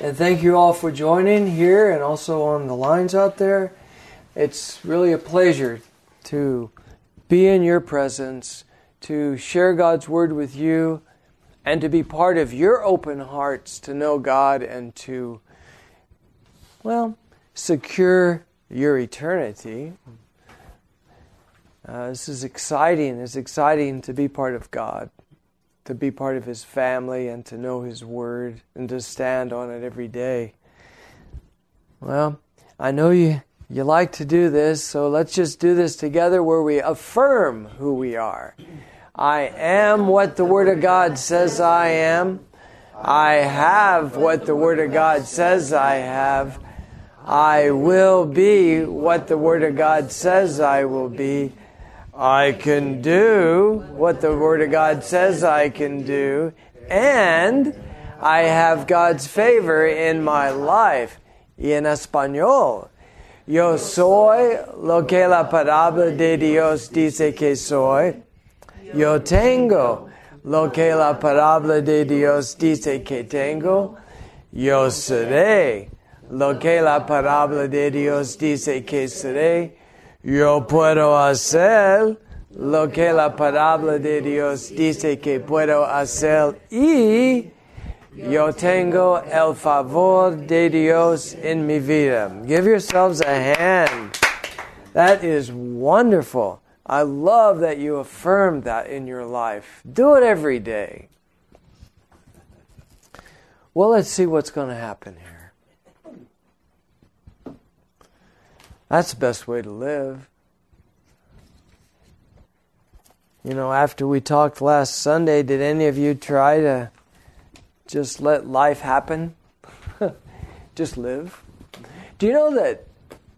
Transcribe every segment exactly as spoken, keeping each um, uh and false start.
And thank you all for joining here and also on the lines out there. It's really a pleasure to be in your presence, to share God's Word with you, and to be part of your open hearts to know God and to, well, secure your eternity. Uh, this is exciting. It's exciting to be part of God, to be part of His family and to know His Word and to stand on it every day. Well, I know you, you like to do this, so let's just do this together where we affirm who we are. I am what the Word of God says I am. I have what the Word of God says I have. I will be what the Word of God says I will be. I can do what the Word of God says I can do, and I have God's favor in my life. Y en español, yo soy lo que la palabra de Dios dice que soy. Yo tengo lo que la palabra de Dios dice que tengo. Yo seré lo que la palabra de Dios dice que seré. Yo puedo hacer lo que la palabra de Dios dice que puedo hacer y yo tengo el favor de Dios en mi vida. Give yourselves a hand. That is wonderful. I love that you affirmed that in your life. Do it every day. Well, let's see what's going to happen here. That's the best way to live. You know, after we talked last Sunday, did any of you try to just let life happen? Just live? Do you know that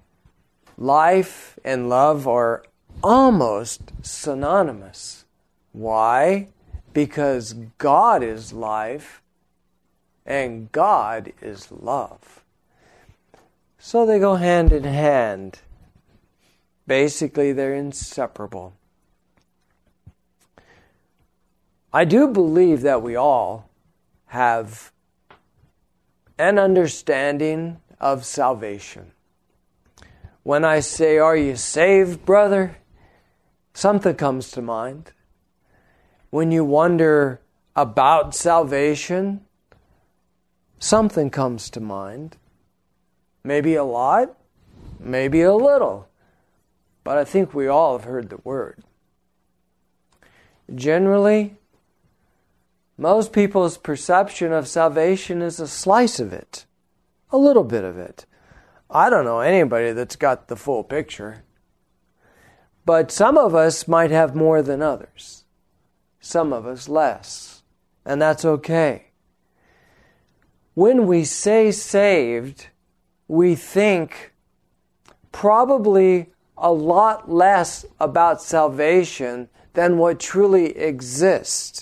life and love are almost synonymous? Why? Because God is life and God is love. So they go hand in hand. Basically, they're inseparable. I do believe that we all have an understanding of salvation. When I say, "Are you saved, brother?" something comes to mind. When you wonder about salvation, something comes to mind. Maybe a lot, maybe a little, but I think we all have heard the word. Generally, most people's perception of salvation is a slice of it, a little bit of it. I don't know anybody that's got the full picture. But some of us might have more than others. Some of us less. And that's okay. When we say saved, we think probably a lot less about salvation than what truly exists.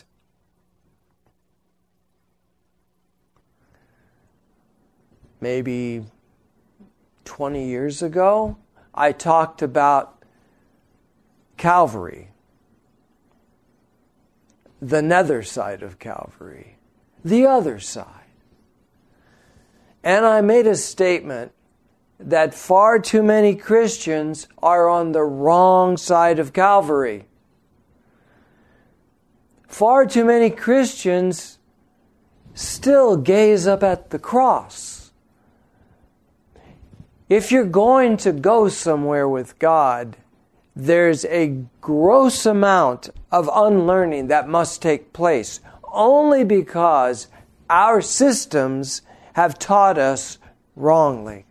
Maybe twenty years ago, I talked about Calvary, the nether side of Calvary, the other side. And I made a statement that far too many Christians are on the wrong side of Calvary. Far too many Christians still gaze up at the cross. If you're going to go somewhere with God, there's a gross amount of unlearning that must take place, only because our systems have taught us wrongly.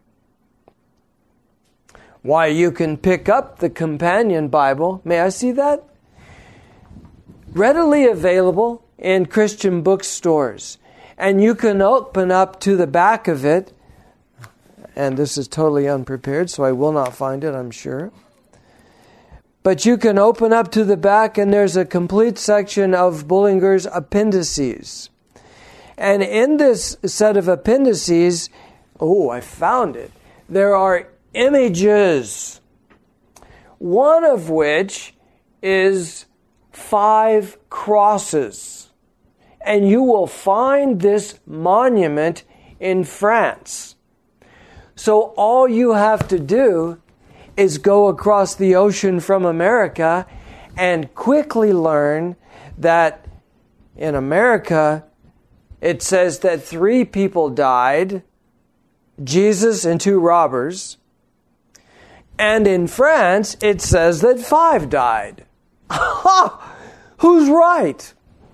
Why, you can pick up the Companion Bible. May I see that? Readily available in Christian bookstores. And you can open up to the back of it. And this is totally unprepared, so I will not find it, I'm sure. But you can open up to the back and there's a complete section of Bullinger's appendices. And in this set of appendices, oh, I found it. There are images, one of which is five crosses. And you will find this monument in France. So all you have to do is go across the ocean from America and quickly learn that in America, it says that three people died, Jesus and two robbers. And in France, it says that five died. Who's right?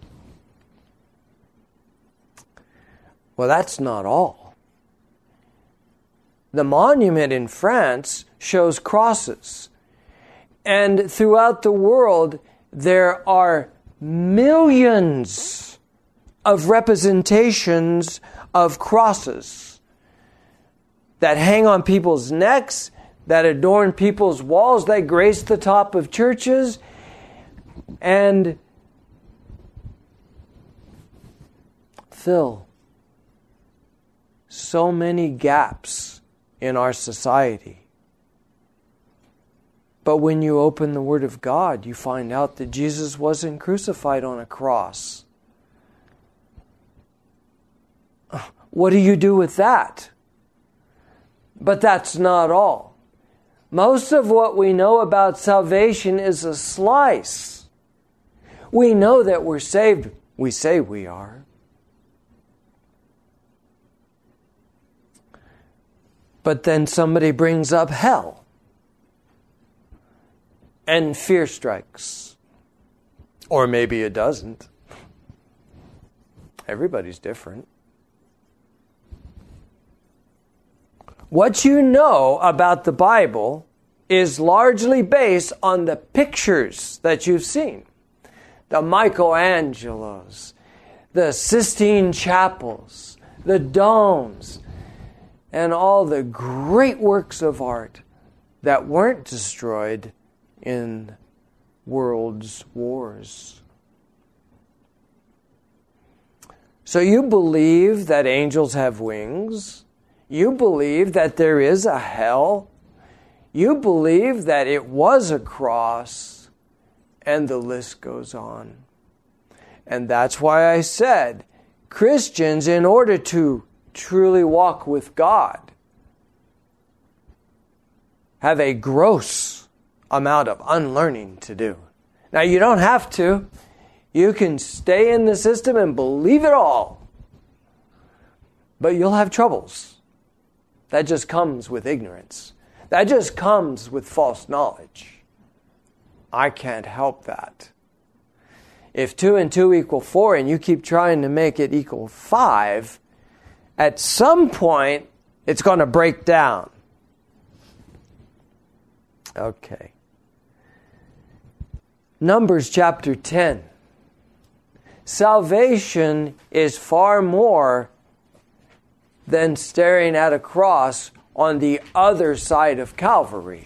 Well, that's not all. The monument in France shows crosses. And throughout the world, there are millions of representations of crosses that hang on people's necks, that adorn people's walls, that grace the top of churches, and fill so many gaps in our society. But when you open the Word of God, you find out that Jesus wasn't crucified on a cross. What do you do with that? But that's not all. Most of what we know about salvation is a slice. We know that we're saved. We say we are. But then somebody brings up hell. And fear strikes. Or maybe it doesn't. Everybody's different. What you know about the Bible is largely based on the pictures that you've seen. The Michelangelos, the Sistine Chapels, the domes, and all the great works of art that weren't destroyed in world's wars. So you believe that angels have wings. You believe that there is a hell. You believe that it was a cross. And the list goes on. And that's why I said, Christians, in order to truly walk with God, have a gross amount of unlearning to do. Now, you don't have to. You can stay in the system and believe it all. But you'll have troubles. That just comes with ignorance. That just comes with false knowledge. I can't help that. If two and two equal four and you keep trying to make it equal five, at some point it's going to break down. Okay. Numbers chapter ten. Salvation is far more than staring at a cross on the other side of Calvary.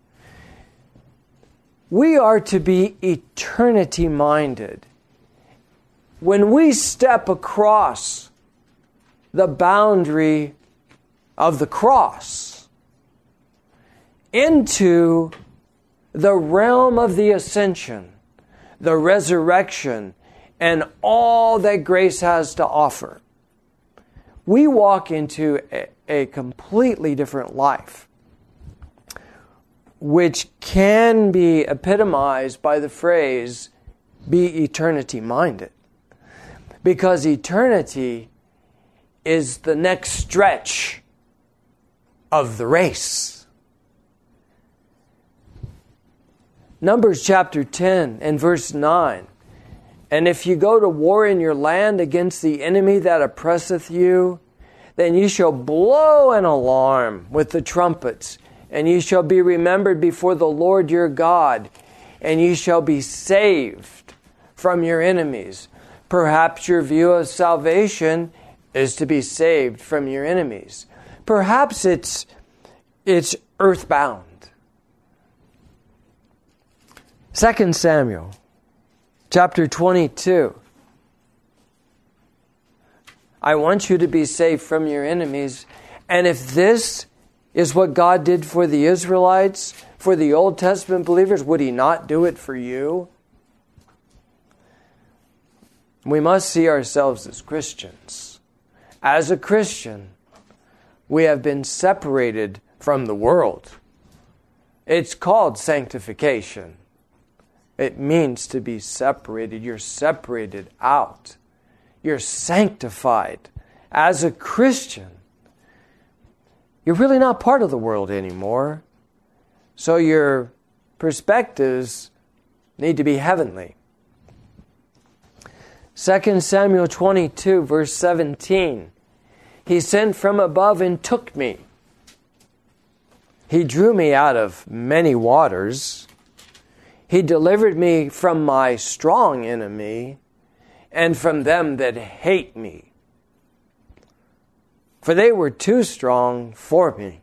We are to be eternity-minded. When we step across the boundary of the cross into the realm of the ascension, the resurrection, and all that grace has to offer, we walk into a, a completely different life, which can be epitomized by the phrase, be eternity-minded. Because eternity is the next stretch of the race. Numbers chapter ten and verse nine. And if you go to war in your land against the enemy that oppresseth you, then ye shall blow an alarm with the trumpets, and ye shall be remembered before the Lord your God, and ye shall be saved from your enemies. Perhaps your view of salvation is to be saved from your enemies. Perhaps it's, it's earthbound. Second Samuel chapter twenty-two. I want you to be saved from your enemies. And if this is what God did for the Israelites, for the Old Testament believers, would He not do it for you? We must see ourselves as Christians As a Christian, we have been separated from the world. It's called sanctification. It means to be separated. You're separated out. You're sanctified. As a Christian, you're really not part of the world anymore. So your perspectives need to be heavenly. Second Samuel twenty-two, verse seventeen. He sent from above and took me. He drew me out of many waters. He delivered me from my strong enemy and from them that hate me. For they were too strong for me.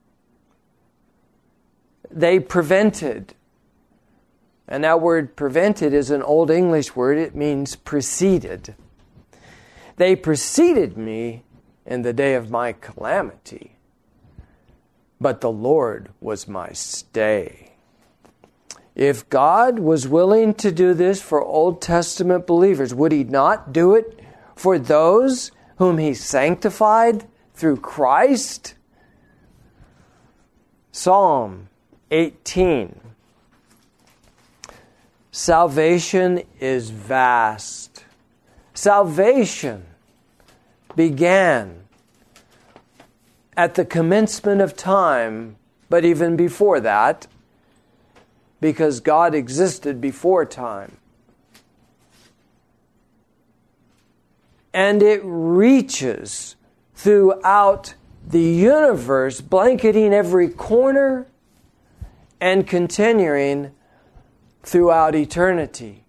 They prevented. And that word prevented is an Old English word. It means preceded. They preceded me in the day of my calamity. But the Lord was my stay. If God was willing to do this for Old Testament believers, would He not do it for those whom He sanctified through Christ? Psalm eighteen. Salvation is vast. Salvation began at the commencement of time, but even before that, because God existed before time. And it reaches throughout the universe, blanketing every corner and continuing throughout eternity.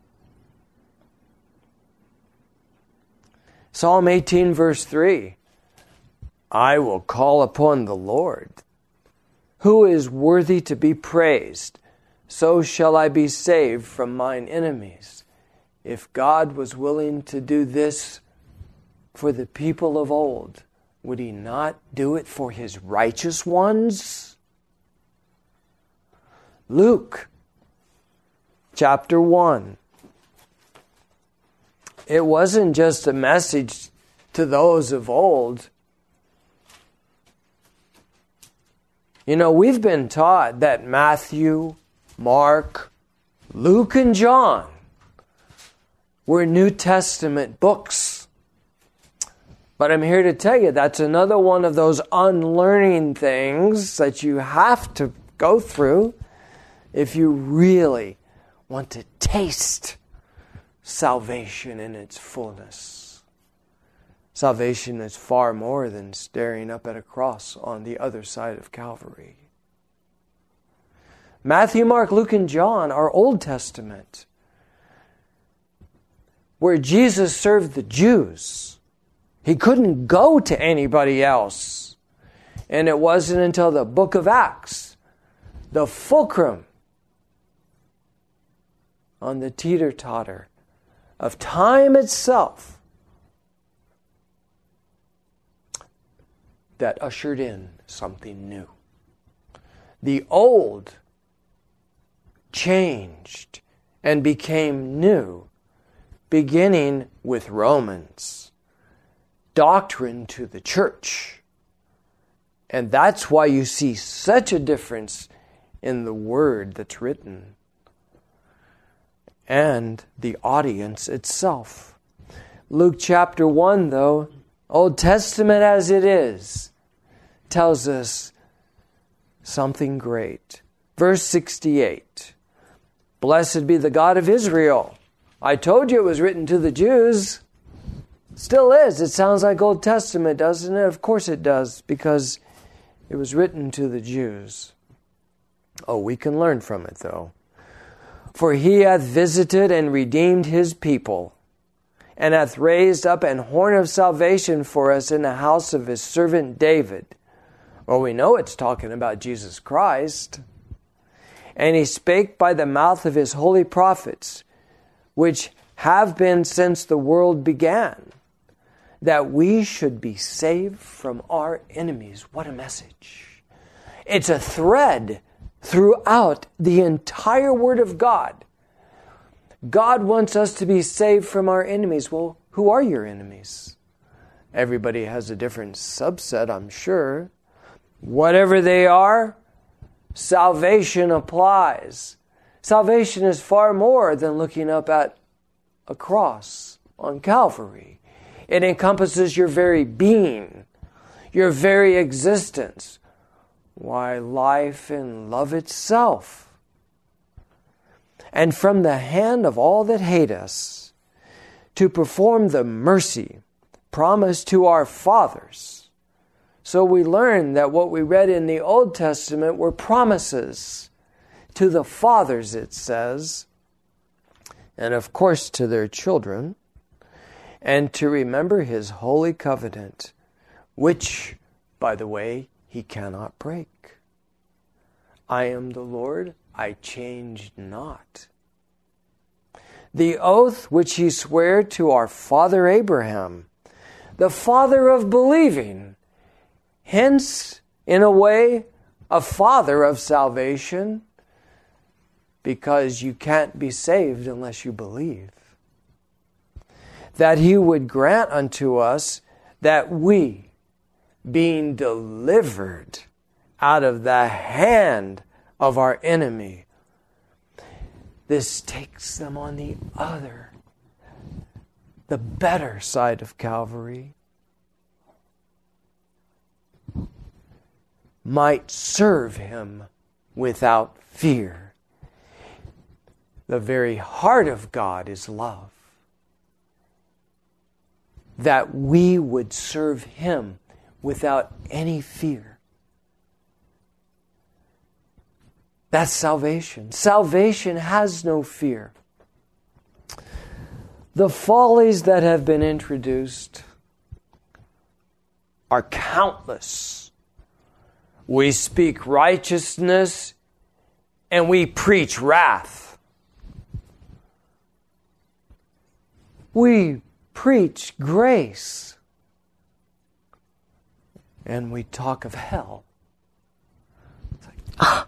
Psalm eighteen, verse three. I will call upon the Lord, who is worthy to be praised. So shall I be saved from mine enemies. If God was willing to do this for the people of old, would He not do it for His righteous ones? Luke chapter one. It wasn't just a message to those of old. You know, we've been taught that Matthew, Mark, Luke, and John were New Testament books. But I'm here to tell you that's another one of those unlearning things that you have to go through if you really want to taste salvation in its fullness. Salvation is far more than staring up at a cross on the other side of Calvary. Matthew, Mark, Luke, and John are Old Testament, where Jesus served the Jews. He couldn't go to anybody else. And it wasn't until the book of Acts, the fulcrum on the teeter-totter of time itself, that ushered in something new. The old changed and became new, beginning with Romans. Doctrine to the church. And that's why you see such a difference in the word that's written and the audience itself. Luke chapter one, though, Old Testament as it is, tells us something great. Verse sixty-eight. Blessed be the God of Israel. I told you it was written to the Jews. Still is. It sounds like Old Testament, doesn't it? Of course it does, because it was written to the Jews. Oh, we can learn from it, though. For He hath visited and redeemed His people, and hath raised up an horn of salvation for us in the house of His servant David. Well, we know it's talking about Jesus Christ. And He spake by the mouth of His holy prophets, which have been since the world began, that we should be saved from our enemies. What a message. It's a thread throughout the entire Word of God. God wants us to be saved from our enemies. Well, who are your enemies? Everybody has a different subset, I'm sure. Whatever they are, salvation applies. Salvation is far more than looking up at a cross on Calvary. It encompasses your very being, your very existence. Why, life and love itself. And from the hand of all that hate us, to perform the mercy promised to our fathers. So we learn that what we read in the Old Testament were promises to the fathers, it says, and of course to their children, and to remember His holy covenant, which, by the way, He cannot break. I am the Lord, I change not. The oath which He sware to our father Abraham, the father of believing, hence, in a way, a father of salvation, because you can't be saved unless you believe. That He would grant unto us that we, being delivered out of the hand of our enemy. This takes them on the other, the better side of Calvary. Might serve Him without fear. The very heart of God is love. That we would serve Him without any fear. That's salvation. Salvation has no fear. The follies that have been introduced are countless. We speak righteousness and we preach wrath. We preach grace and we talk of hell. It's like, ah.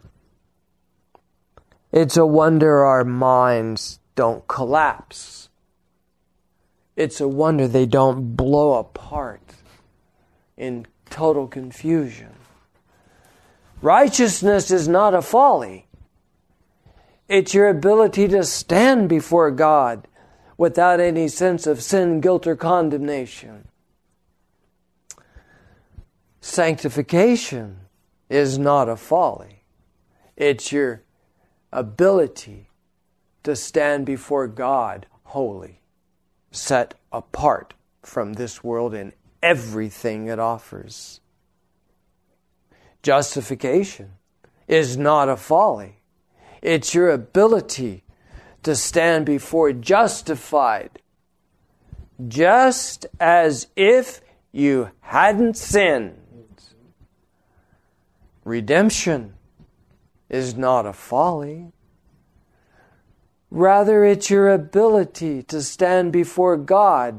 It's a wonder our minds don't collapse. It's a wonder they don't blow apart in total confusion. Righteousness is not a folly. It's your ability to stand before God without any sense of sin, guilt, or condemnation. Sanctification is not a folly. It's your ability to stand before God holy, set apart from this world and everything it offers. Justification is not a folly. It's your ability to stand before justified, just as if you hadn't sinned. Redemption is not a folly. Rather, it's your ability to stand before God,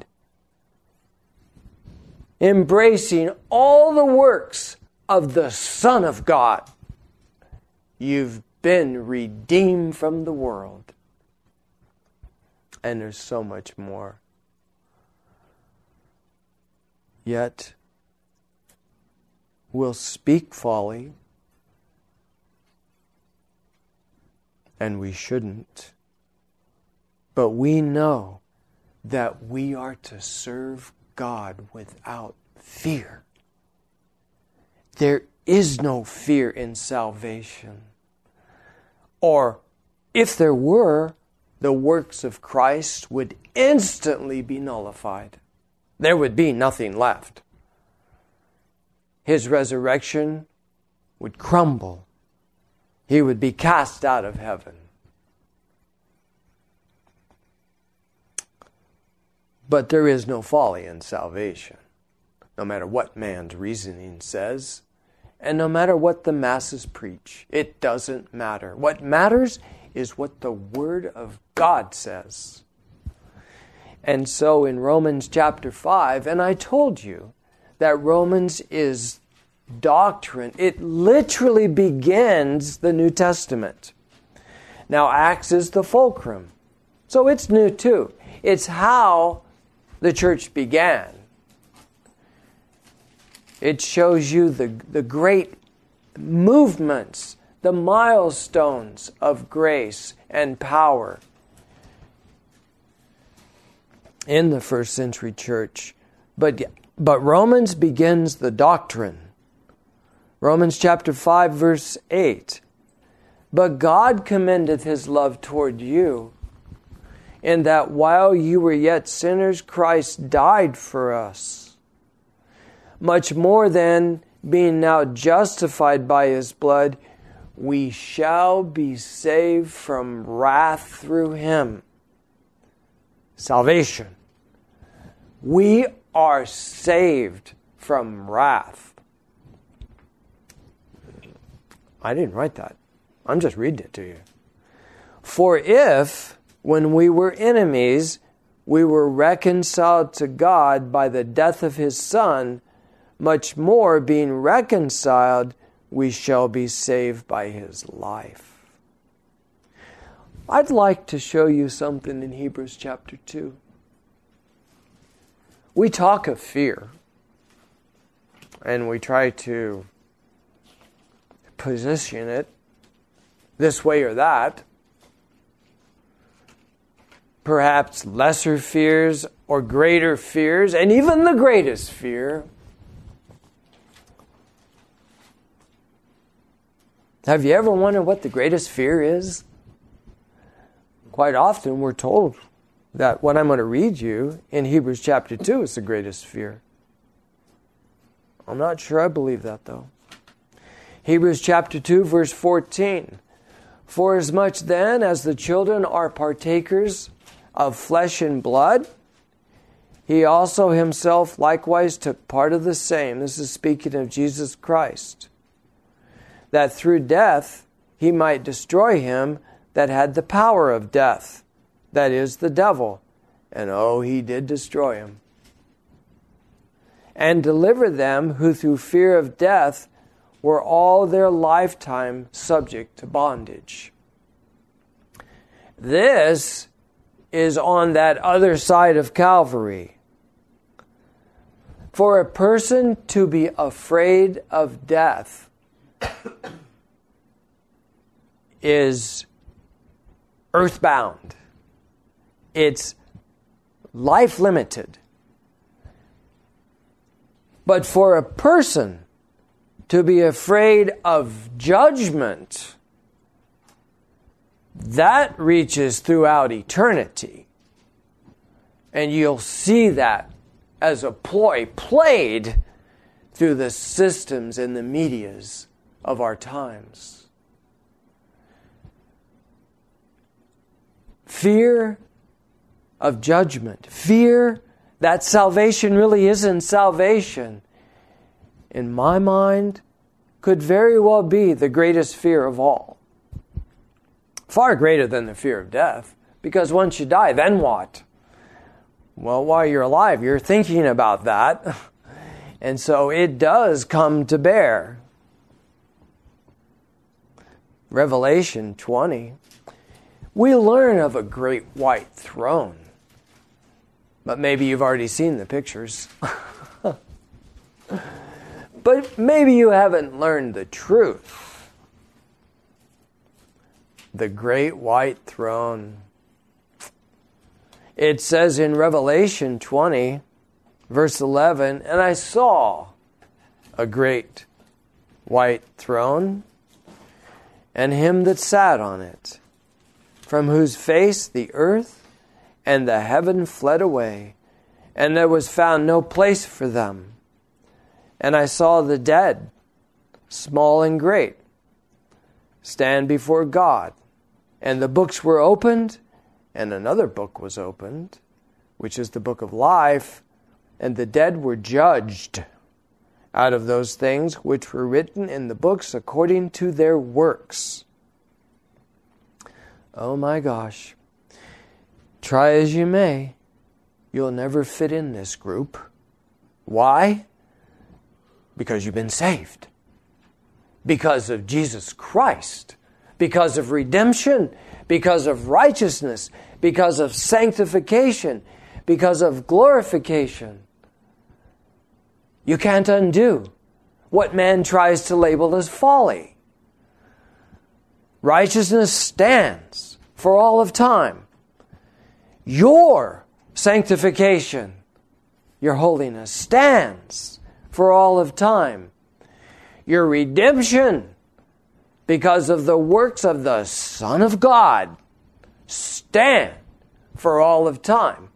embracing all the works of the Son of God. You've been redeemed from the world. And there's so much more. Yet, we'll speak folly, and we shouldn't. But we know that we are to serve God without fear. There is no fear in salvation. Or if there were, the works of Christ would instantly be nullified. There would be nothing left. His resurrection would crumble. He would be cast out of heaven. But there is no folly in salvation, no matter what man's reasoning says, and no matter what the masses preach. It doesn't matter. What matters is what the Word of God says. And so in Romans chapter five, and I told you that Romans is doctrine. It literally begins the New Testament. Now Acts is the fulcrum. So it's new too. It's how the church began. It shows you the, the great movements, the milestones of grace and power in the first century church. But, but Romans begins the doctrine. Romans chapter five, verse eight. But God commendeth his love toward you, in that while you were yet sinners, Christ died for us. Much more then, being now justified by his blood, we shall be saved from wrath through him. Salvation. We are saved from wrath. I didn't write that. I'm just reading it to you. For if, when we were enemies, we were reconciled to God by the death of his Son, much more, being reconciled, we shall be saved by his life. I'd like to show you something in Hebrews chapter two. We talk of fear, and we try to position it this way or that. Perhaps lesser fears or greater fears, and even the greatest fear. Have you ever wondered what the greatest fear is? Quite often we're told that what I'm going to read you in Hebrews chapter two is the greatest fear. I'm not sure I believe that though. Hebrews chapter two, verse fourteen. Forasmuch then as the children are partakers of flesh and blood, he also himself likewise took part of the same. This is speaking of Jesus Christ. That through death he might destroy him that had the power of death, that is, the devil. And oh, he did destroy him. And deliver them who through fear of death were all their lifetime subject to bondage. This is on that other side of Calvary. For a person to be afraid of death is earthbound. It's life limited. But for a person to be afraid of judgment, that reaches throughout eternity. And you'll see that as a ploy played through the systems and the medias of our times. Fear of judgment. Fear that salvation really isn't salvation, in my mind, could very well be the greatest fear of all. Far greater than the fear of death. Because once you die, then what? Well, while you're alive, you're thinking about that. And so it does come to bear. Revelation twenty. We learn of a great white throne. But maybe you've already seen the pictures. But maybe you haven't learned the truth. The great white throne. It says in Revelation twenty, verse eleven, and I saw a great white throne, and him that sat on it, from whose face the earth and the heaven fled away, and there was found no place for them. And I saw the dead, small and great, stand before God. And the books were opened, and another book was opened, which is the book of life, and the dead were judged out of those things which were written in the books according to their works. Oh my gosh. Try as you may, you'll never fit in this group. Why? Because you've been saved. Because of Jesus Christ. Because of redemption. Because of righteousness. Because of sanctification. Because of glorification. You can't undo what man tries to label as folly. Righteousness stands for all of time. Your sanctification, your holiness, stands for all of time. Your redemption, because of the works of the Son of God, stand for all of time.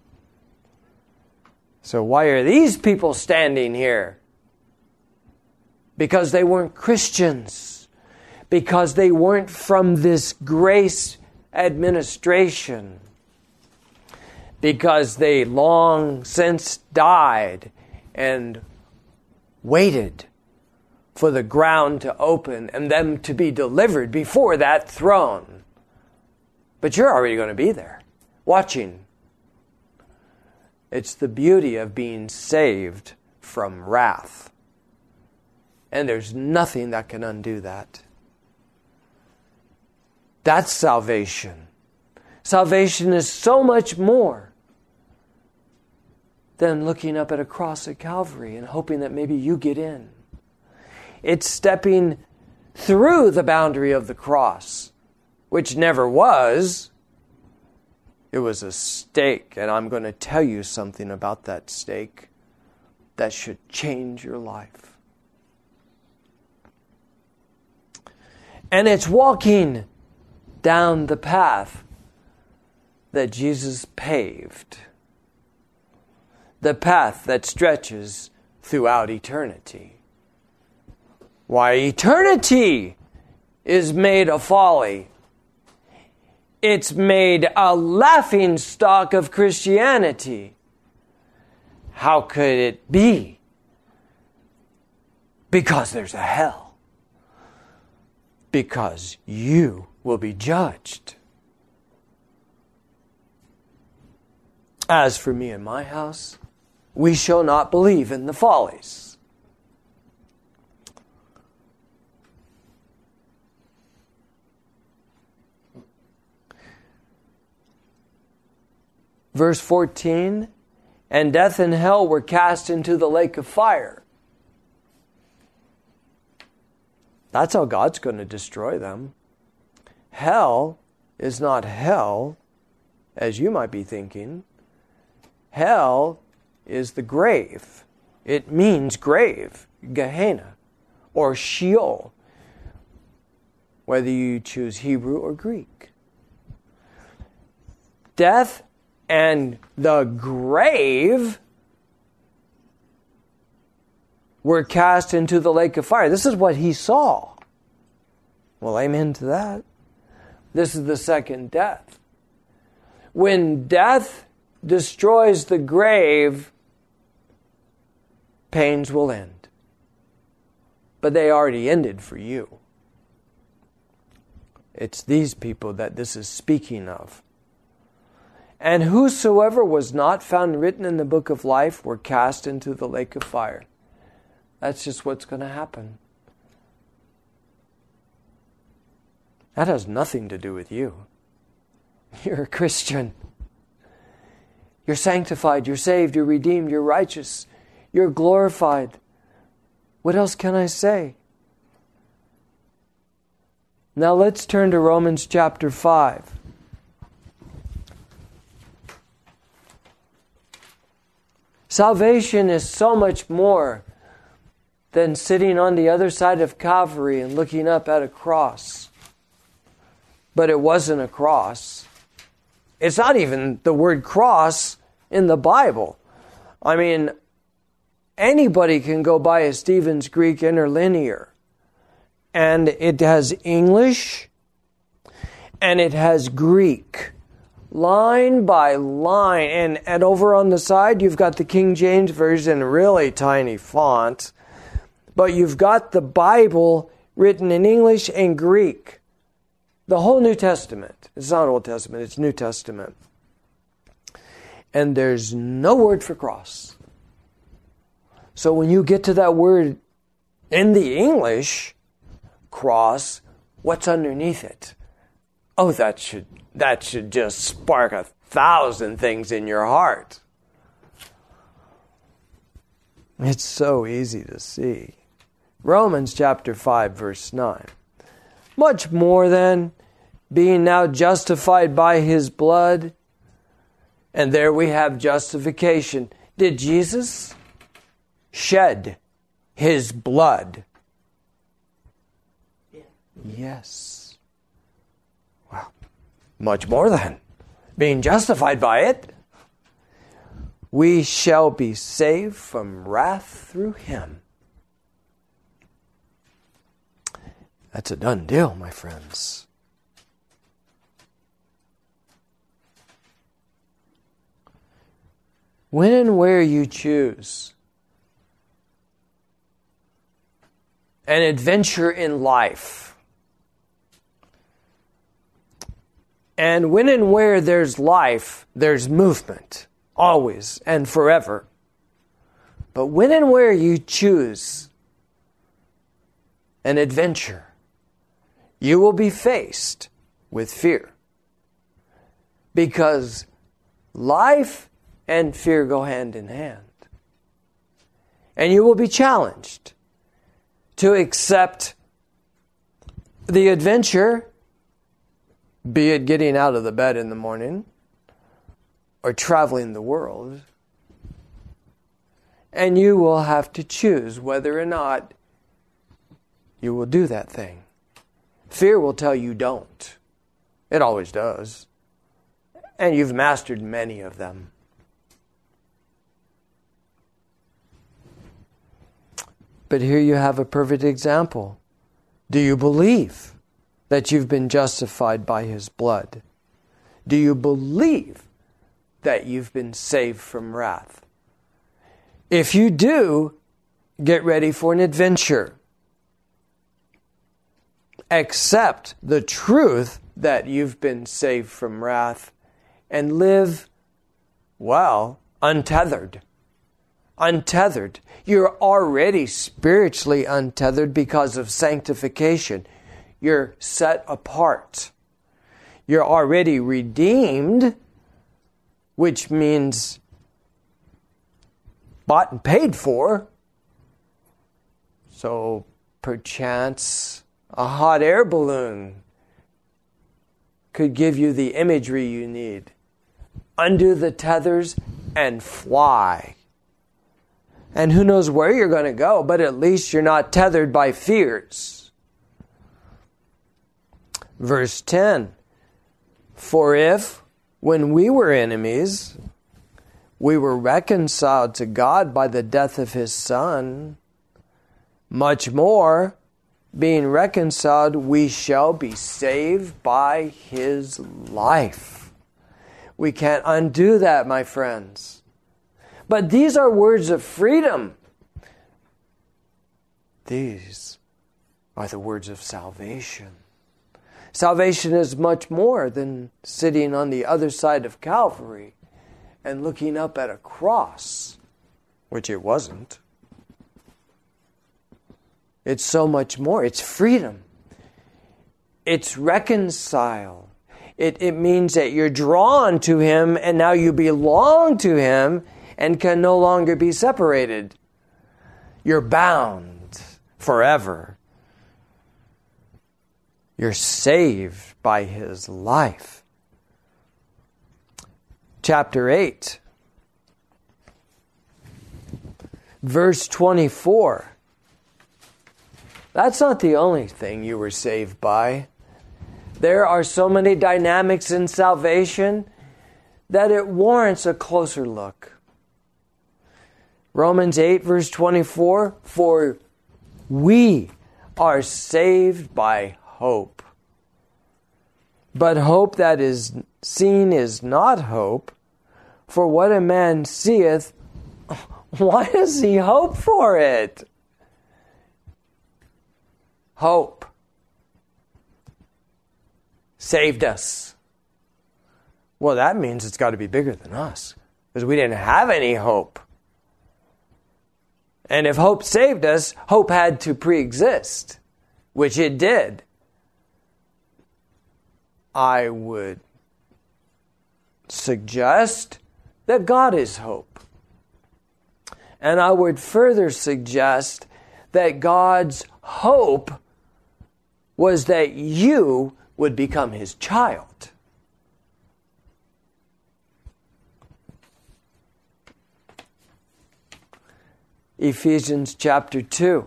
So why are these people standing here? Because they weren't Christians. Because they weren't from this grace administration. Because they long since died and waited for the ground to open and them to be delivered before that throne. But you're already going to be there, watching. It's the beauty of being saved from wrath. And there's nothing that can undo that. That's salvation. Salvation is so much more than looking up at a cross at Calvary and hoping that maybe you get in. It's stepping through the boundary of the cross, which never was. It was a stake, and I'm going to tell you something about that stake that should change your life. And it's walking down the path that Jesus paved. The path that stretches throughout eternity. Why, eternity is made a folly. It's made a laughing stock of Christianity. How could it be? Because there's a hell. Because you will be judged. As for me and my house, we shall not believe in the follies. Verse fourteen, and death and hell were cast into the lake of fire. That's how God's going to destroy them. Hell is not hell, as you might be thinking. Hell is the grave. It means grave, Gehenna, or Sheol, whether you choose Hebrew or Greek. Death and the grave were cast into the lake of fire. This is what he saw. Well, amen to that. This is the second death. When death destroys the grave, pains will end. But they already ended for you. It's these people that this is speaking of. And whosoever was not found written in the book of life were cast into the lake of fire. That's just what's going to happen. That has nothing to do with you. You're a Christian. You're sanctified, you're saved, you're redeemed, you're righteous, you're glorified. What else can I say? Now let's turn to Romans chapter five. Salvation is so much more than sitting on the other side of Calvary and looking up at a cross. But it wasn't a cross. It's not even the word cross in the Bible. I mean, anybody can go buy a Stevens Greek Interlinear. And it has English and it has Greek. Line by line. And, and over on the side, you've got the King James Version, really tiny font. But you've got the Bible written in English and Greek. The whole New Testament. It's not Old Testament, it's New Testament. And there's no word for cross. So when you get to that word in the English, cross, what's underneath it? Oh, that should that should just spark a thousand things in your heart. It's so easy to see. Romans chapter five, verse nine. Much more then, being now justified by his blood. And there we have justification. Did Jesus shed his blood? Yeah. Yes. Well, much more than being justified by it, we shall be saved from wrath through him. That's a done deal, my friends. When and where you choose an adventure in life, and when and where there's life, there's movement, always and forever. But when and where you choose an adventure, you will be faced with fear. Because life and fear go hand in hand. And you will be challenged to accept the adventure, be it getting out of the bed in the morning or traveling the world. And you will have to choose whether or not you will do that thing. Fear will tell you don't. It always does. And you've mastered many of them. But here you have a perfect example. Do you believe that you've been justified by his blood? Do you believe that you've been saved from wrath? If you do, get ready for an adventure. Accept the truth that you've been saved from wrath and live, well, untethered. Untethered. You're already spiritually untethered because of sanctification. You're set apart. You're already redeemed, which means bought and paid for. So perchance a hot air balloon could give you the imagery you need. Undo the tethers and fly. And who knows where you're going to go, but at least you're not tethered by fears. Verse ten. For if, when we were enemies, we were reconciled to God by the death of his Son, much more, being reconciled, we shall be saved by his life. We can't undo that, my friends. But these are words of freedom. These are the words of salvation. Salvation is much more than sitting on the other side of Calvary and looking up at a cross, which it wasn't. It's so much more. It's freedom. It's reconcile. It, it means that you're drawn to him and now you belong to him and can no longer be separated. You're bound forever. You're saved by his life. Chapter eight, verse twenty-four. That's not the only thing you were saved by. There are so many dynamics in salvation that it warrants a closer look. Romans eight, verse twenty-four, for we are saved by hope. But hope that is seen is not hope, for what a man seeth, why does he hope for it? Hope saved us. Well, that means it's got to be bigger than us, because we didn't have any hope. And if hope saved us, hope had to pre-exist, which it did. I would suggest that God is hope. And I would further suggest that God's hope was that you would become His child. Ephesians chapter two.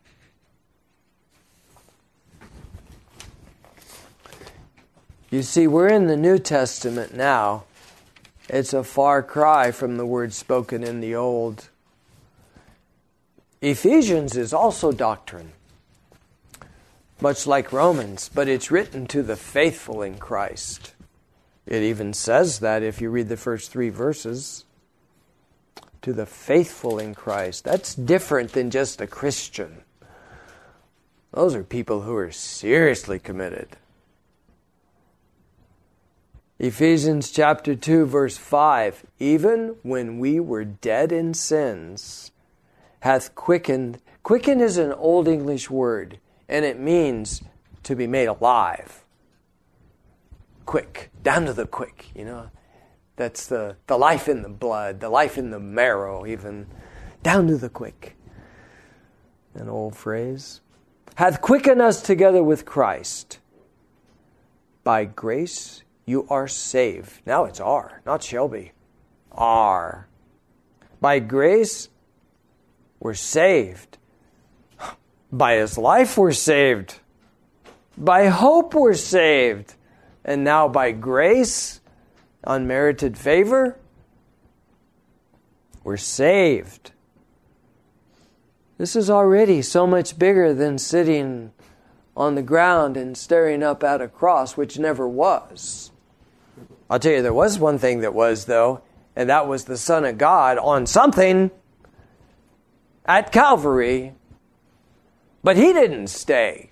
You see, we're in the New Testament now. It's a far cry from the words spoken in the Old. Ephesians is also doctrine, much like Romans, but it's written to the faithful in Christ. It even says that if you read the first three verses. To the faithful in Christ. That's different than just a Christian. Those are people who are seriously committed. Ephesians chapter two, verse five. Even when we were dead in sins, hath quickened. Quicken is an Old English word, and it means to be made alive. Quick, down to the quick, you know. That's the, the life in the blood, the life in the marrow, even down to the quick. An old phrase. Hath quickened us together with Christ. By grace you are saved. Now it's are, not shall be. Are. By grace we're saved. By His life we're saved. By hope we're saved. And now by grace, unmerited favor, we're saved. This is already so much bigger than sitting on the ground and staring up at a cross, which never was. I'll tell you, there was one thing that was, though, and that was the Son of God on something at Calvary, but He didn't stay.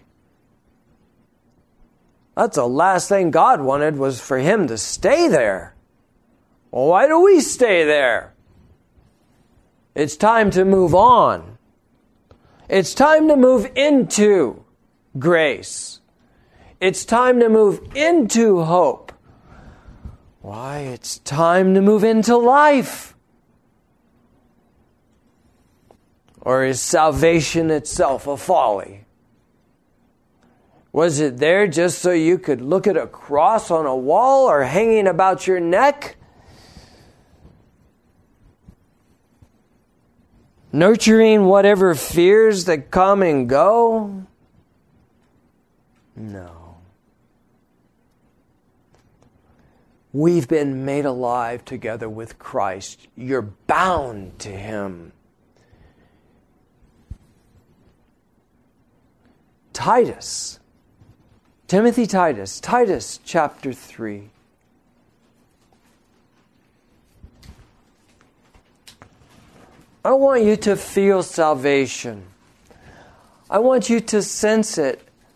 That's the last thing God wanted, was for Him to stay there. Well, why do we stay there? It's time to move on. It's time to move into grace. It's time to move into hope. Why? It's time to move into life. Or is salvation itself a folly? Was it there just so you could look at a cross on a wall or hanging about your neck? Nurturing whatever fears that come and go? No. We've been made alive together with Christ. You're bound to Him. Titus. Timothy Titus. Titus chapter three. I want you to feel salvation. I want you to sense it.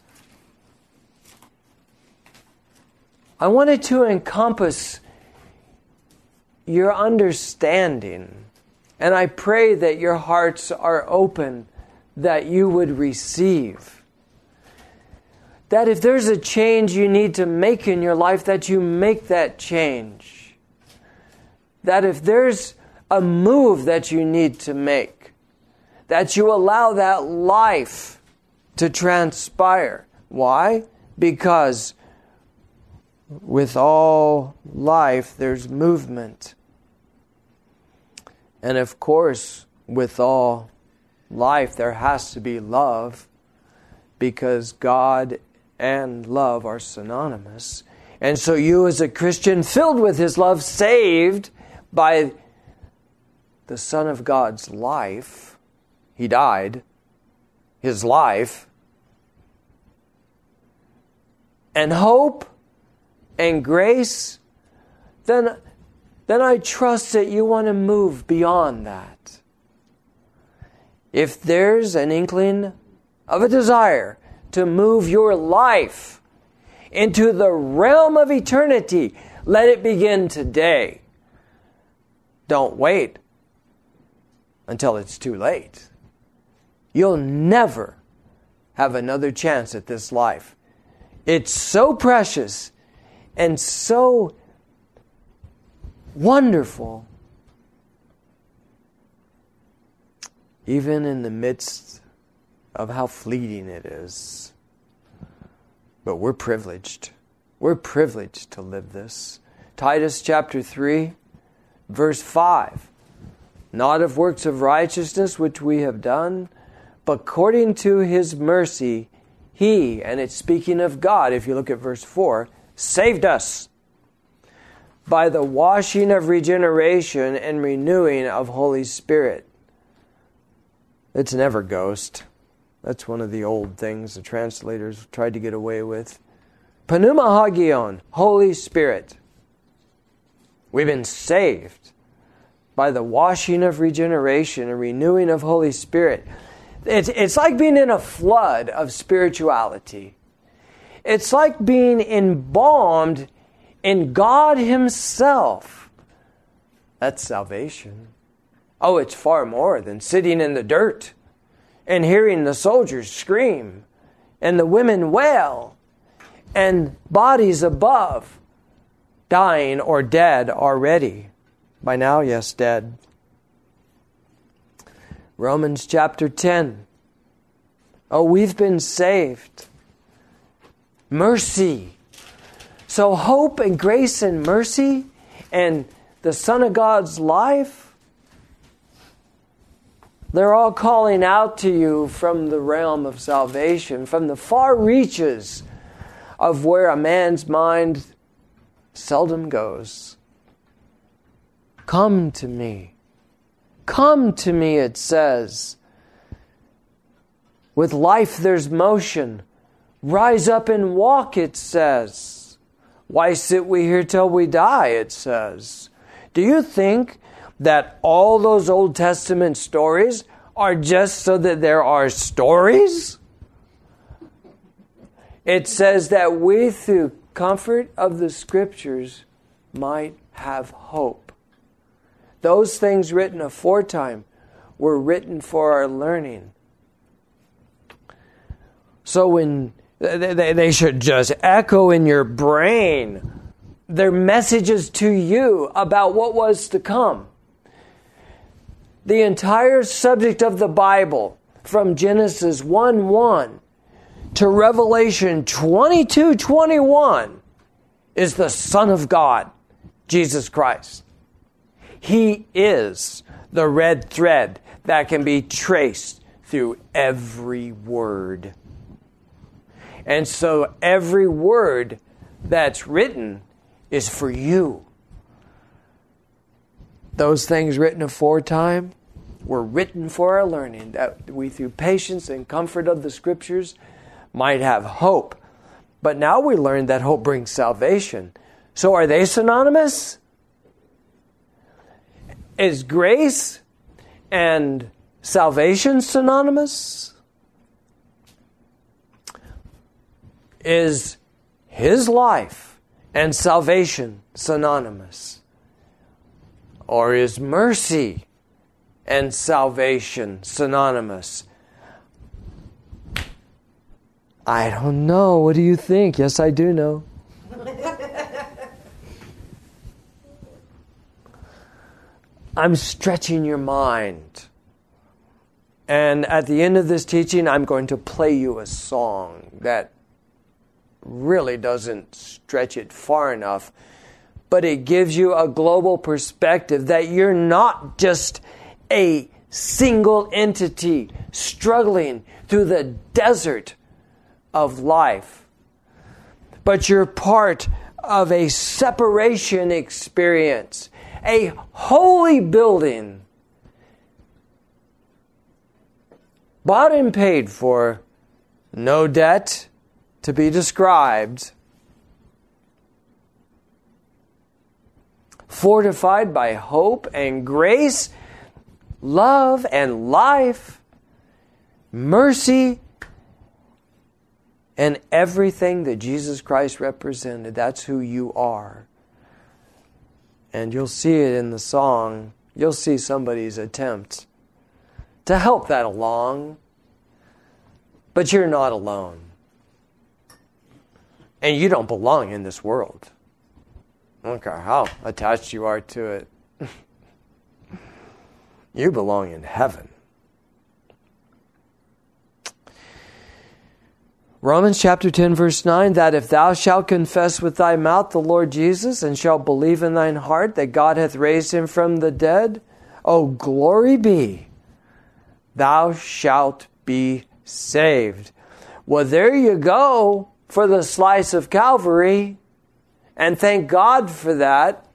I want it to encompass your understanding. And I pray that your hearts are open, that you would receive. That if there's a change you need to make in your life, that you make that change. That if there's a move that you need to make, that you allow that life to transpire. Why? Because with all life, there's movement. And of course, with all life, there has to be love, because God and love are synonymous. And so you as a Christian, filled with His love, saved by the Son of God's life. He died. His life. And hope and grace, then, then I trust that you want to move beyond that. If there's an inkling of a desire to move your life into the realm of eternity, let it begin today. Don't wait until it's too late. You'll never have another chance at this life. It's so precious and so wonderful even in the midst of how fleeting it is. But we're privileged. We're privileged to live this. Titus chapter three, verse five. Not of works of righteousness which we have done, but according to His mercy, He, and it's speaking of God, if you look at verse four, saved us by the washing of regeneration and renewing of Holy Spirit. It's never ghost. That's one of the old things the translators tried to get away with. Pneuma Hagion, Holy Spirit. We've been saved by the washing of regeneration and renewing of Holy Spirit. It's, it's like being in a flood of spirituality. It's like being embalmed in God Himself. That's salvation. Oh, it's far more than sitting in the dirt and hearing the soldiers scream and the women wail and bodies above dying or dead already. By now, yes, dead. Romans chapter ten. Oh, we've been saved. Mercy. So hope and grace and mercy and the Son of God's life, they're all calling out to you from the realm of salvation, from the far reaches of where a man's mind seldom goes. Come to me. Come to me, it says. With life there's motion. Rise up and walk, it says. Why sit we here till we die, it says. Do you think that all those Old Testament stories are just so that there are stories? It says that we, through comfort of the Scriptures, might have hope. Those things written aforetime were written for our learning. So when they, they should just echo in your brain their messages to you about what was to come. The entire subject of the Bible, from Genesis one one to Revelation twenty-two twenty-one, is the Son of God, Jesus Christ. He is the red thread that can be traced through every word. And so every word that's written is for you. Those things written aforetime were written for our learning, that we through patience and comfort of the Scriptures might have hope. But now we learn that hope brings salvation. So are they synonymous? Is grace and salvation synonymous? Is His life and salvation synonymous? Or is mercy and salvation synonymous? I don't know. What do you think? Yes, I do know. I'm stretching your mind. And at the end of this teaching, I'm going to play you a song that really doesn't stretch it far enough, but it gives you a global perspective that you're not just a single entity struggling through the desert of life, but you're part of a separation experience, a holy building, bought and paid for, no debt to be described, fortified by hope and grace, love and life, mercy, and everything that Jesus Christ represented. That's who you are. And you'll see it in the song. You'll see somebody's attempt to help that along. But you're not alone. And you don't belong in this world. I don't care how attached you are to it. You belong in heaven. Romans chapter ten, verse nine, that if thou shalt confess with thy mouth the Lord Jesus, and shalt believe in thine heart that God hath raised him from the dead, O glory be, thou shalt be saved. Well, there you go for the slice of Calvary, and thank God for that.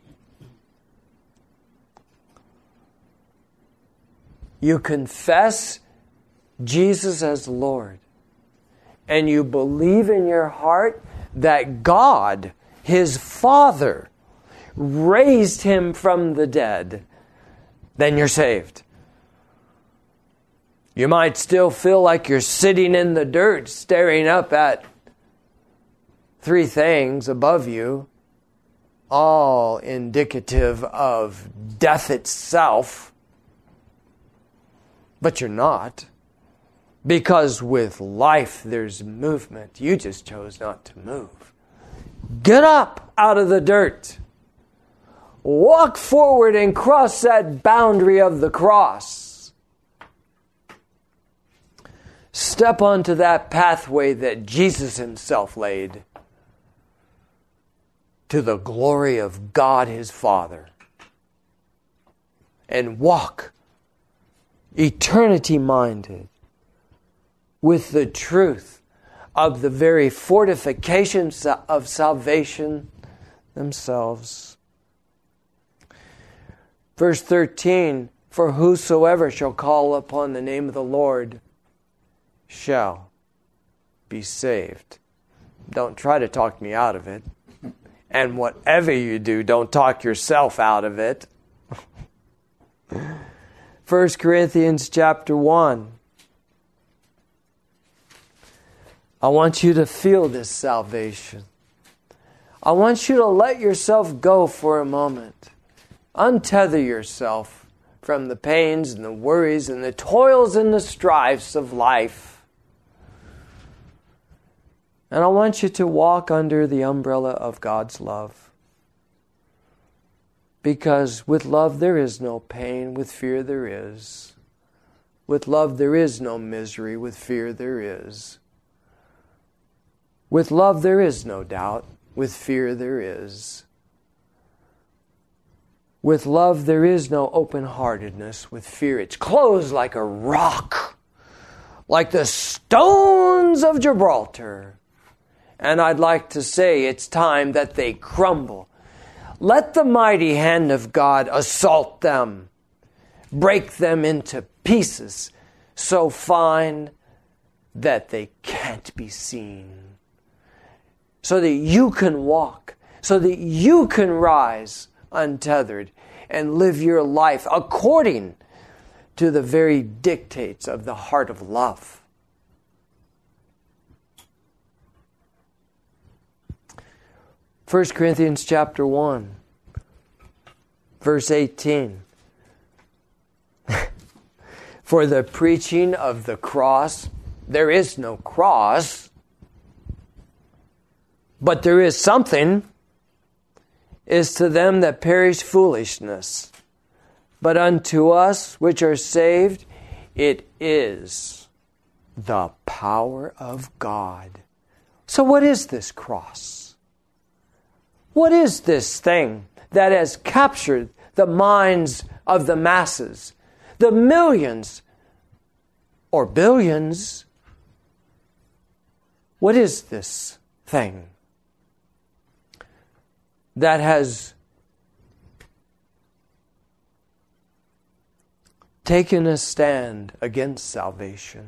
You confess Jesus as Lord, and you believe in your heart that God, His Father, raised Him from the dead, then you're saved. You might still feel like you're sitting in the dirt staring up at three things above you, all indicative of death itself, but you're not. Because with life there's movement. You just chose not to move. Get up out of the dirt. Walk forward and cross that boundary of the cross. Step onto that pathway that Jesus Himself laid to the glory of God His Father. And walk eternity-minded with the truth of the very fortifications of salvation themselves. Verse thirteen, for whosoever shall call upon the name of the Lord shall be saved. Don't try to talk me out of it. And whatever you do, don't talk yourself out of it. First Corinthians chapter one. I want you to feel this salvation. I want you to let yourself go for a moment. Untether yourself from the pains and the worries and the toils and the strifes of life. And I want you to walk under the umbrella of God's love. Because with love there is no pain, with fear there is. With love there is no misery, with fear there is. With love there is no doubt, with fear there is. With love there is no open-heartedness, with fear it's closed like a rock, like the stones of Gibraltar. And I'd like to say it's time that they crumble. Let the mighty hand of God assault them, break them into pieces so fine that they can't be seen. So that you can walk, so that you can rise untethered and live your life according to the very dictates of the heart of love. First Corinthians chapter one, verse eighteen. For the preaching of the cross, there is no cross, but there is something, is to them that perish foolishness. But unto us which are saved, it is the power of God. So what is this cross? What is this thing that has captured the minds of the masses, the millions or billions? What is this thing that has taken a stand against salvation?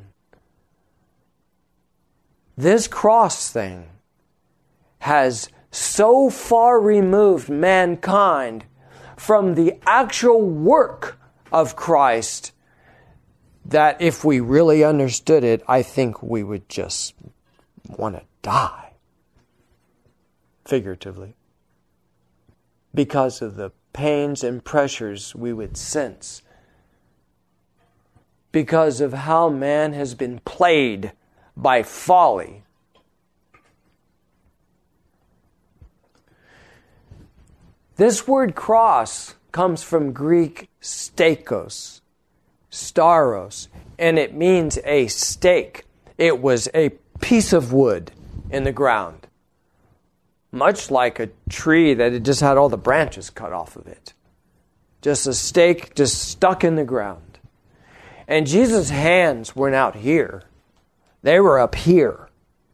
This cross thing has so far removed mankind from the actual work of Christ that if we really understood it, I think we would just want to die, figuratively, because of the pains and pressures we would sense, because of how man has been played by folly. This word cross comes from Greek stakos, staros, and it means a stake. It was a piece of wood in the ground, much like a tree that had just had all the branches cut off of it. Just a stake just stuck in the ground. And Jesus' hands weren't out here. They were up here.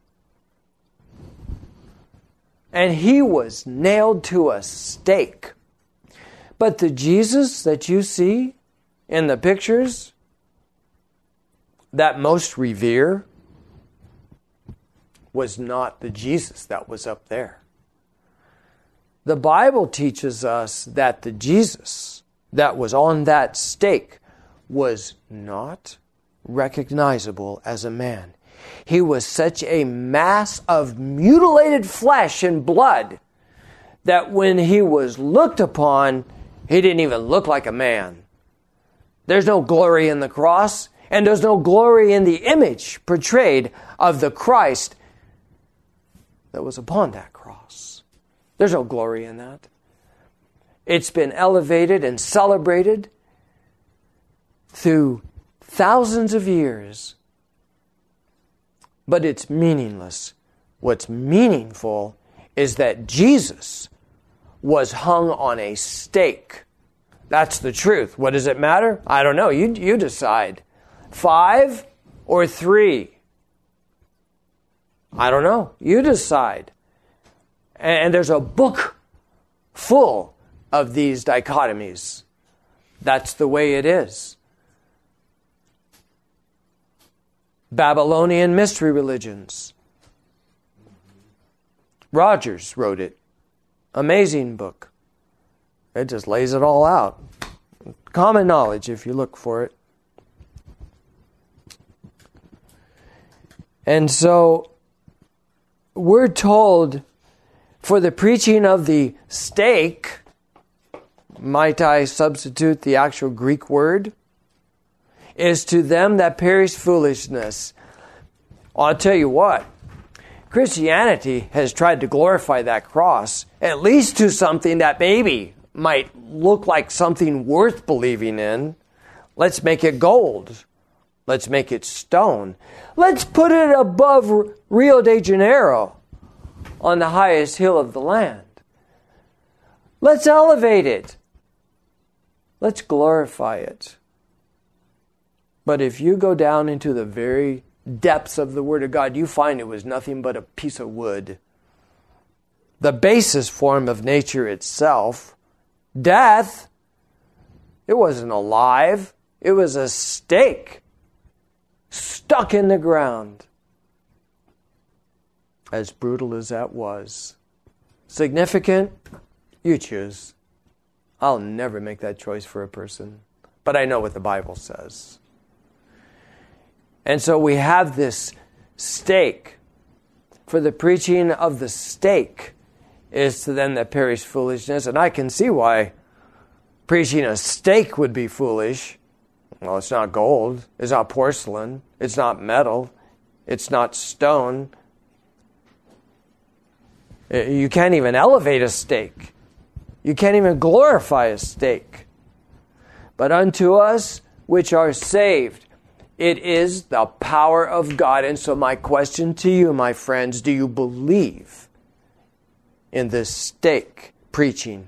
And he was nailed to a stake. But the Jesus that you see in the pictures, that most revere, was not the Jesus that was up there. The Bible teaches us that the Jesus that was on that stake was not recognizable as a man. He was such a mass of mutilated flesh and blood that when he was looked upon, he didn't even look like a man. There's no glory in the cross, and there's no glory in the image portrayed of the Christ that was upon that cross. There's no glory in that. It's been elevated and celebrated through thousands of years, but it's meaningless. What's meaningful is that Jesus was hung on a stake. That's the truth. What does it matter? I don't know. You, you decide. Five or three? I don't know. You decide. And there's a book full of these dichotomies. That's the way it is. Babylonian mystery religions. Rogers wrote it. Amazing book. It just lays it all out. Common knowledge if you look for it. And so we're told for the preaching of the stake, might I substitute the actual Greek word, is to them that perish foolishness. I'll tell you what, Christianity has tried to glorify that cross, at least to something that maybe might look like something worth believing in. Let's make it gold. Let's make it stone. Let's put it above Rio de Janeiro on the highest hill of the land. Let's elevate it. Let's glorify it. But if you go down into the very depths of the Word of God, you find it was nothing but a piece of wood. The basis form of nature itself, death, it wasn't alive. It was a stake stuck in the ground. As brutal as that was. Significant? You choose. I'll never make that choice for a person. But I know what the Bible says. And so we have this stake. For the preaching of the stake is to them that perish foolishness. And I can see why preaching a stake would be foolish. Well, it's not gold. It's not porcelain. It's not metal. It's not stone. You can't even elevate a stake. You can't even glorify a stake. But unto us which are saved, it is the power of God. And so my question to you, my friends, do you believe in this stake preaching?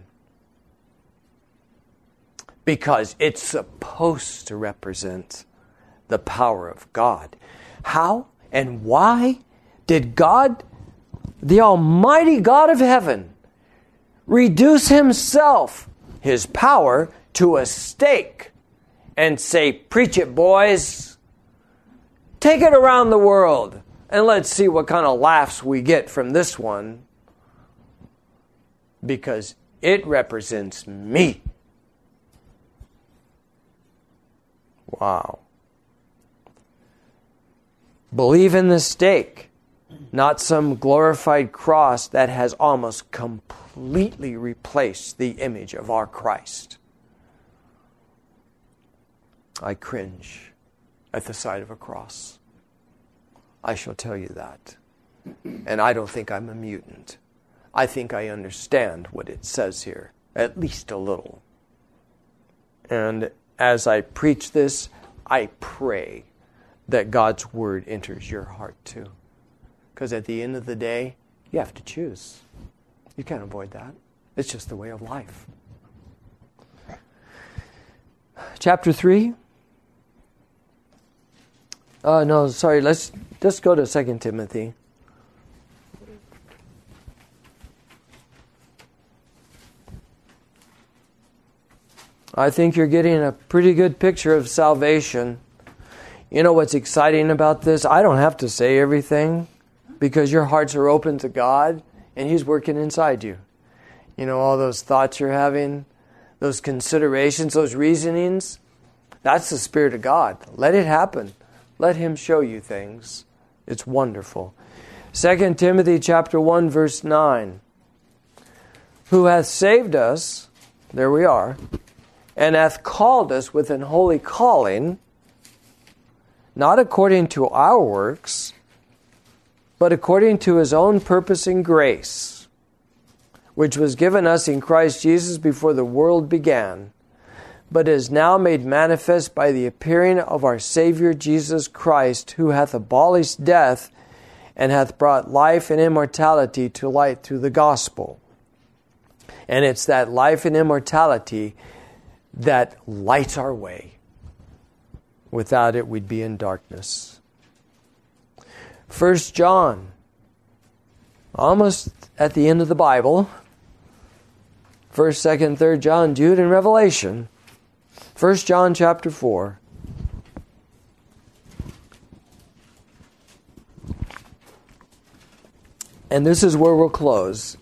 Because it's supposed to represent the power of God. How and why did God, the Almighty God of heaven, reduce himself, his power, to a stake and say, preach it, boys. Take it around the world and let's see what kind of laughs we get from this one, because it represents me. Wow. Believe in the stake, not some glorified cross that has almost completely replaced the image of our Christ. I cringe at the sight of a cross. I shall tell you that. And I don't think I'm a mutant. I think I understand what it says here, at least a little. And as I preach this, I pray that God's word enters your heart too. Because at the end of the day, you have to choose. You can't avoid that. It's just the way of life. Chapter three. Uh, no, sorry. Let's just go to Second Timothy. I think you're getting a pretty good picture of salvation. You know what's exciting about this? I don't have to say everything because your hearts are open to God and He's working inside you. You know, all those thoughts you're having, those considerations, those reasonings, that's the Spirit of God. Let it happen. Let Him show you things. It's wonderful. Second Timothy chapter one, verse nine. Who hath saved us, there we are, and hath called us with an holy calling, not according to our works, but according to His own purpose and grace, which was given us in Christ Jesus before the world began, but is now made manifest by the appearing of our Savior Jesus Christ, who hath abolished death and hath brought life and immortality to light through the gospel. And it's that life and immortality that lights our way. Without it, we'd be in darkness. First John, almost at the end of the Bible. First, Second, Third John, Jude, and Revelation. First John chapter four. And this is where we'll close.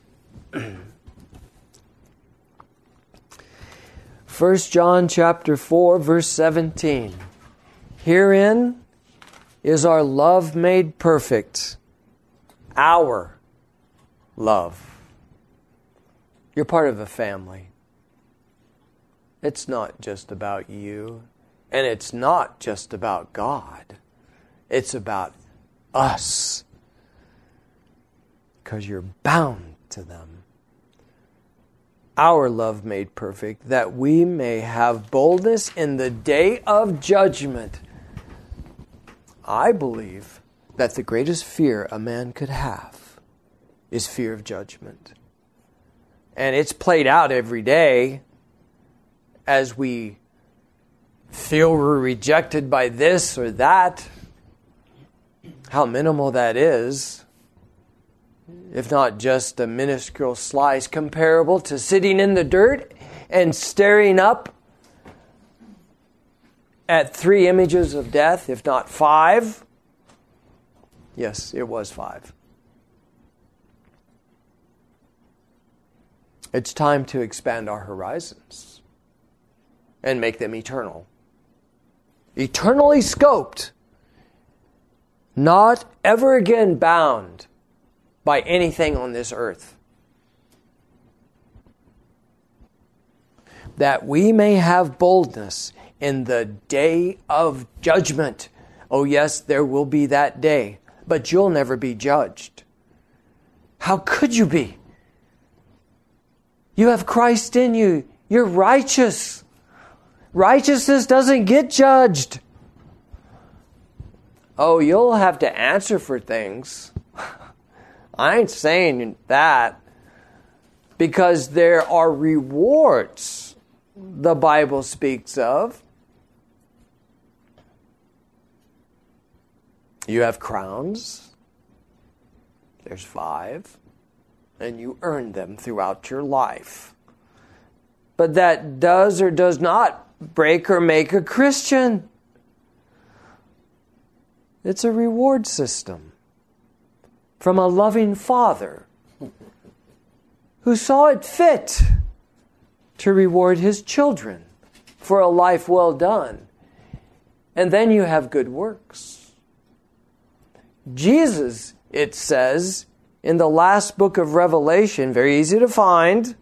First John chapter four, verse seventeen. Herein is our love made perfect. Our love. You're part of a family. It's not just about you. And it's not just about God. It's about us. Because you're bound to them. Our love made perfect, that we may have boldness in the day of judgment. I believe that the greatest fear a man could have is fear of judgment. And it's played out every day as we feel we're rejected by this or that. How minimal that is. If not just a minuscule slice comparable to sitting in the dirt and staring up at three images of death, if not five. Yes, it was five. It's time to expand our horizons and make them eternal. Eternally scoped. Not ever again bound by anything on this earth. That we may have boldness in the day of judgment. Oh yes, there will be that day, but you'll never be judged. How could you be? You have Christ in you. You're righteous. Righteousness doesn't get judged. Oh, you'll have to answer for things. I ain't saying that, because there are rewards the Bible speaks of. You have crowns. There's five. And you earn them throughout your life. But that does or does not break or make a Christian. It's a reward system from a loving Father who saw it fit to reward His children for a life well done. And then you have good works. Jesus, it says, in the last book of Revelation, very easy to find,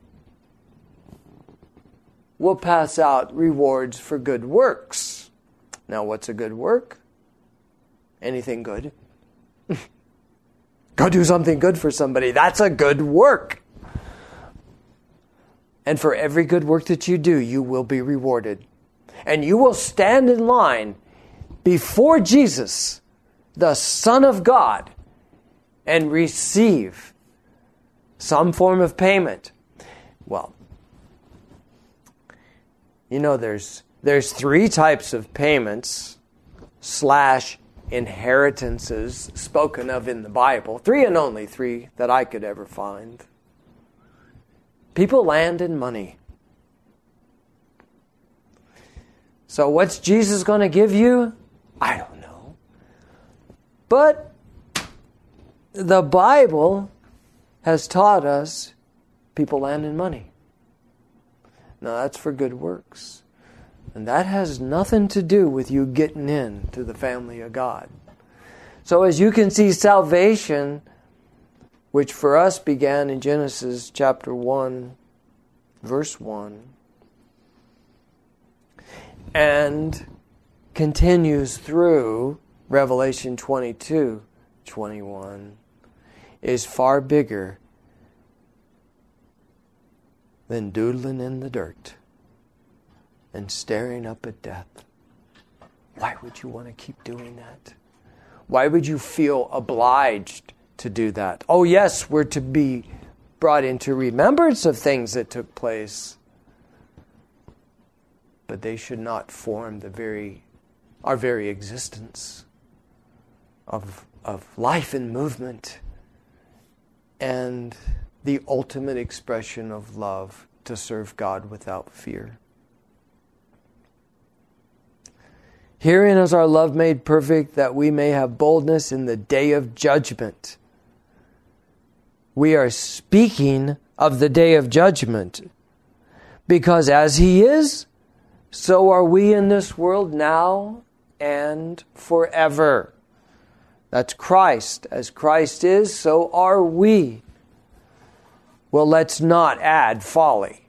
will pass out rewards for good works. Now, what's a good work? Anything good. Go do something good for somebody. That's a good work. And for every good work that you do, you will be rewarded. And you will stand in line before Jesus, the Son of God, and receive some form of payment. Well, you know, there's there's three types of payments slash inheritances spoken of in the Bible. Three and only three that I could ever find. People, land, and money. So what's Jesus going to give you? I don't know. But the Bible has taught us people, land, and money. Now that's for good works. And that has nothing to do with you getting in to the family of God. So as you can see, salvation, which for us began in Genesis chapter one, verse one, and continues through Revelation twenty-two, twenty-one, is far bigger than doodling in the dirt and staring up at death. Why would you want to keep doing that? Why would you feel obliged to do that? Oh yes, we're to be brought into remembrance of things that took place, but they should not form the very, our very existence of, of life and movement and the ultimate expression of love to serve God without fear. Herein is our love made perfect, that we may have boldness in the day of judgment. We are speaking of the day of judgment, because as He is, so are we in this world now and forever. That's Christ. As Christ is, so are we. Well, let's not add folly.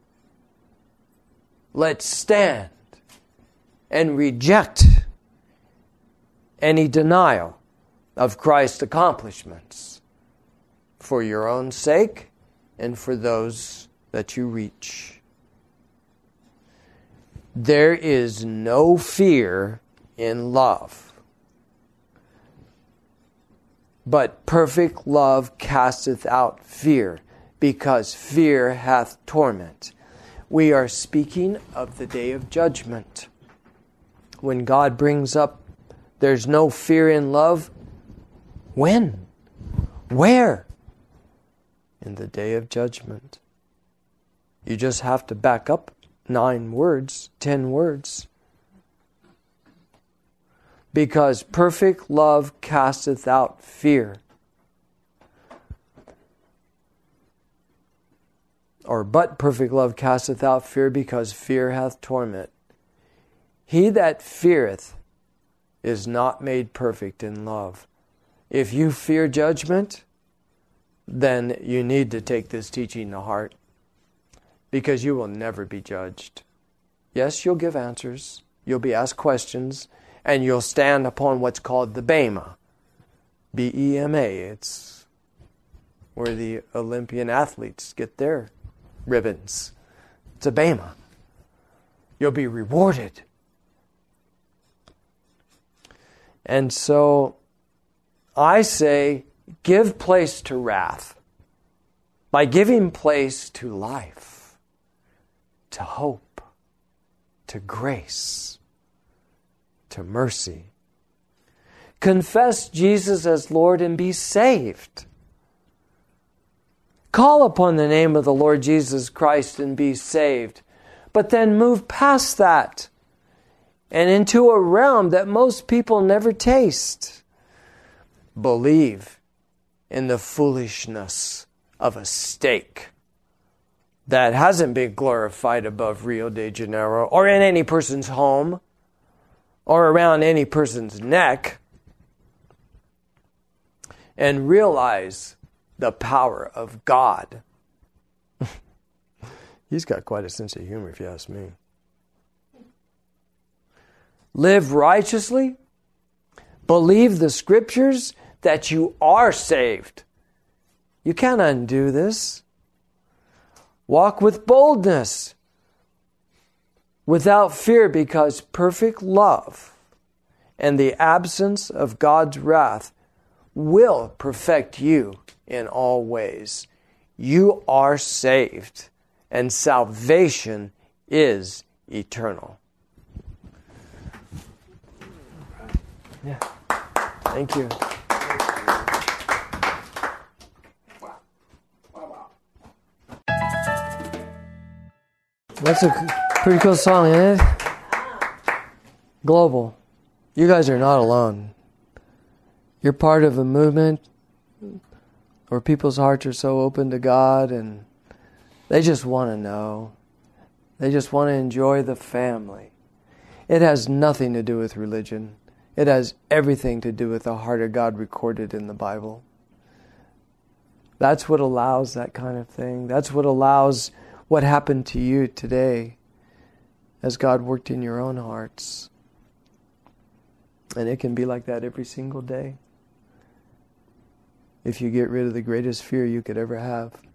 Let's stand and reject any denial of Christ's accomplishments for your own sake and for those that you reach. There is no fear in love, but perfect love casteth out fear, because fear hath torment. We are speaking of the day of judgment. When God brings up, there's no fear in love. When? Where? In the day of judgment. You just have to back up nine words, ten words. Because perfect love casteth out fear. Or but perfect love casteth out fear, because fear hath torment. He that feareth is not made perfect in love. If you fear judgment, then you need to take this teaching to heart, because you will never be judged. Yes, you'll give answers, you'll be asked questions, and you'll stand upon what's called the Bema. B E M A. It's where the Olympian athletes get their ribbons. It's a Bema. You'll be rewarded. And so I say, give place to wrath by giving place to life, to hope, to grace, to mercy. Confess Jesus as Lord and be saved. Call upon the name of the Lord Jesus Christ and be saved. But then move past that and into a realm that most people never taste. Believe in the foolishness of a steak that hasn't been glorified above Rio de Janeiro or in any person's home or around any person's neck, and realize the power of God. He's got quite a sense of humor, if you ask me. Live righteously. Believe the Scriptures that you are saved. You can't undo this. Walk with boldness, without fear, because perfect love and the absence of God's wrath will perfect you in all ways. You are saved, and salvation is eternal. Yeah. Thank you. That's a pretty cool song, isn't it? Global. You guys are not alone. You're part of a movement where people's hearts are so open to God and they just want to know. They just want to enjoy the family. It has nothing to do with religion. It has everything to do with the heart of God recorded in the Bible. That's what allows that kind of thing. That's what allows what happened to you today as God worked in your own hearts. And it can be like that every single day if you get rid of the greatest fear you could ever have.